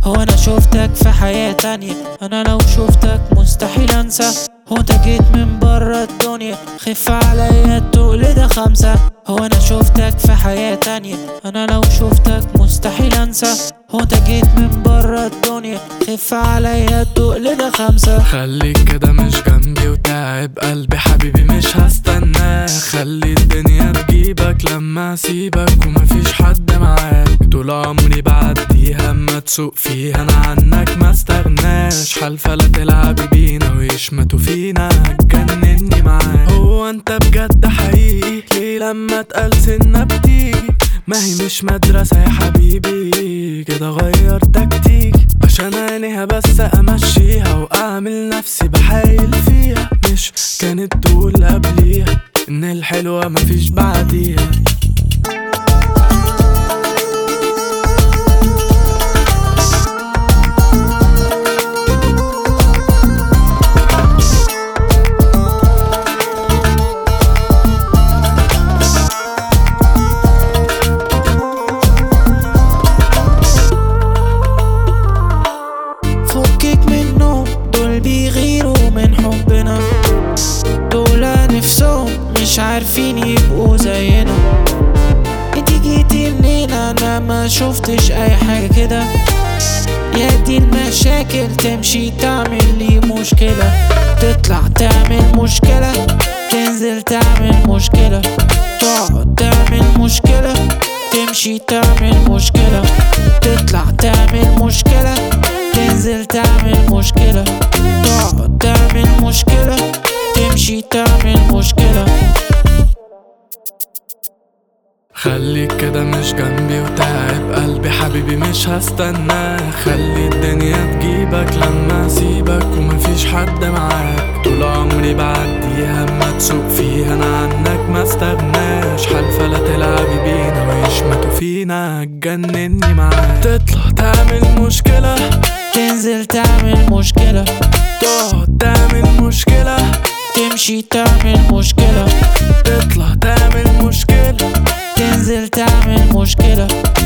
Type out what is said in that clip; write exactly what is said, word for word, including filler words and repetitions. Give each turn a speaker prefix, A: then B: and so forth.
A: هو انا شوفتك في حياة تانية، انا لو شوفتك مستحيل انسى. هو انت جيت من برا الدنيا، خف عليا التقل ده خمسة. هو انا شوفتك في حياة تانية، انا لو شوفتك مستحيل انسى. هو انت جيت من برا الدنيا، خف عليا التقل ده خمسة.
B: خليك كده مش جنبي وتعب قلبي حبيبي مش هستناك. خلي الدنيا تجيبك لما اسيبك ومفيش حد معاك. طول عمري بعديها اما تسوق فيها انا عنك ما استغناش. حالفة لا تلعب بينا ويشمتوا فينا هتجنني معاك. هو انت بجد حقيقي ليه لما اتقال سنة بتيجي؟ ما هي مش مدرسة يا حبيبي كده غير تكتيك عشان عينيها بس امشيها واعمل نفسي بحايل فيها. مش كانت تقول قبليها ان الحلوة مفيش بعديها.
A: فكك منهم دول بيغيروا من حبنا، دول نفسهم مش عارفين يبقوا زينا. انتي جيتي منين انا ما شفتش اي حاجة كده. يا دي المشاكل تمشي تعمل لي مشكلة، تطلع تعمل مشكلة تنزل تعمل مشكلة، تقعد تعمل مشكلة تمشي تعمل مشكلة، تطلع تعمل مشكلة تنزل تعمل مشكلة، تقعد تعمل مشكلة تمشي تعمل مشكلة.
B: خليك كده مش جنبي وتعب قلبي حبيبي مش هستناك. خلي الدنيا تجيبك لما اسيبك ومفيش حد معاك. طول عمري بعديها اما تسوق فيها انا عنك ما استغناش. حالفة لا تلعب بينا ويشمتوا فينا هتجنني معاك. تطلع تعمل مشكلة
A: تنزل تعمل مشكلة،
B: تقعد تعمل مشكلة
A: تمشي تعمل مشكلة،
B: تطلع تعمل مشكلة
A: تنزل تعمل مشكلة.